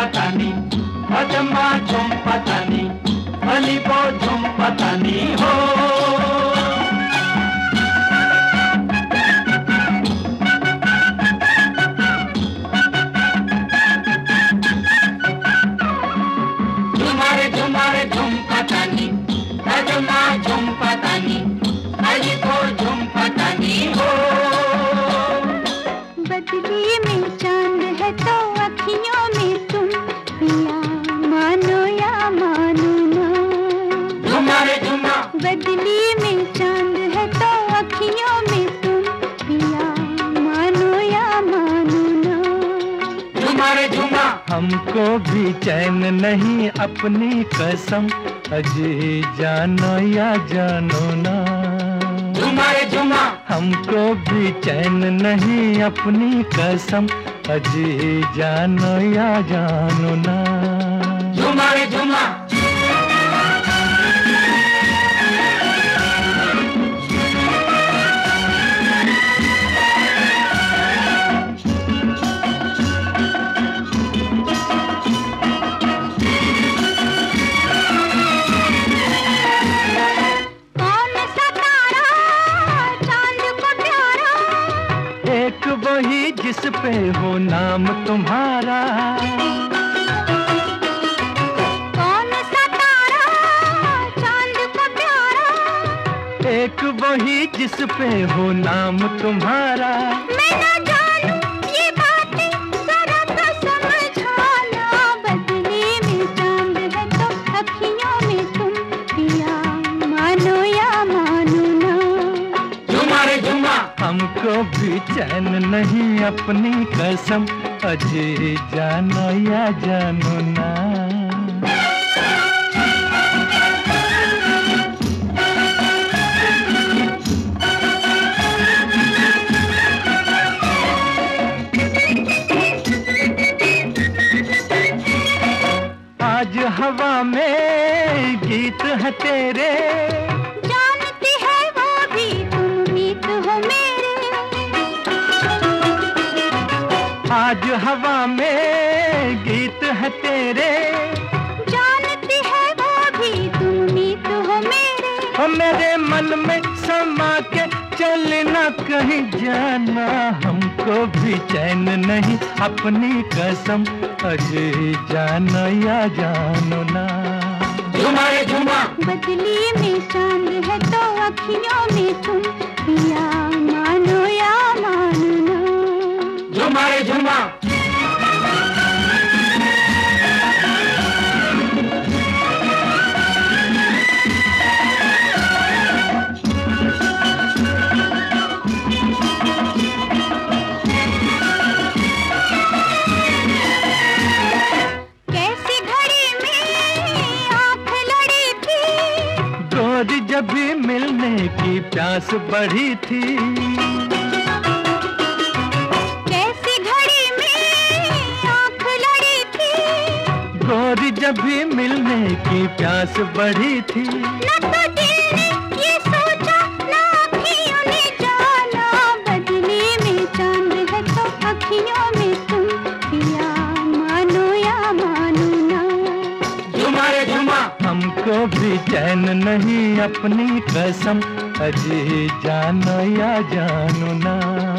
झुंपतानी अजम्मा झुंपतानी अलीपो झुंपतानी हो झुमारे झुमारे झुंपतानी अजम्मा झुंपतानी अलीपो झुंपतानी हो बदली में चांद है तो अखियों में तुम पिया मानो या मानो ना झुमारे झुमा बदली में चांद है तो अखियों में तुम पिया मानो या मानो ना झुमारे झुमा हमको भी चैन नहीं अपनी कसम अजी जानो या जानो ना झुमारे झुमा हमको भी चैन नहीं अपनी कसम अजी जानो या जानो ना झुमारे झुमा वही जिस पे हो नाम तुम्हारा कौन सा तारा चांद को प्यारा एक वही जिस पे हो नाम तुम्हारा मैं ना जानूं ये बातें जरा तो समझाना बदले में चांद है तो अखियों में तुम पिया मानो या मानो ना झुमारे झुमा हमको भी चैन नहीं अपनी कसम अजी जानो या जानो ना आज हवा में गीत है तेरे जानती है वो भी तुम मीत हो मेरे आज हवा में गीत है तेरे जानती है वो भी तुम मीत हो मेरे ओ मेरे मन में समा के चलना कहीं जाना हमको भी चैन नहीं अपनी कसम अजी जानो या जानो ना झुमारे झुमा बदली में चांद है तो अखियों में तुम पिया मानो या मानो ना झुमारे झुमा कैसी घड़ी में आँख लड़ी थी गोरी जब भी मिलने की प्यास बढ़ी थी कैसी घड़ी में आँख लड़ी थी गोरी जब भी मिलने की प्यास बढ़ी थी न तो दिल ने ये सोचा न अखियों ने जाना बदले में चांद है तो अखियों में तुम पिया मानो या मानो ना झुमारे झुमा हमको भी चैन नहीं अपनी कसम अजी जानो या जानो ना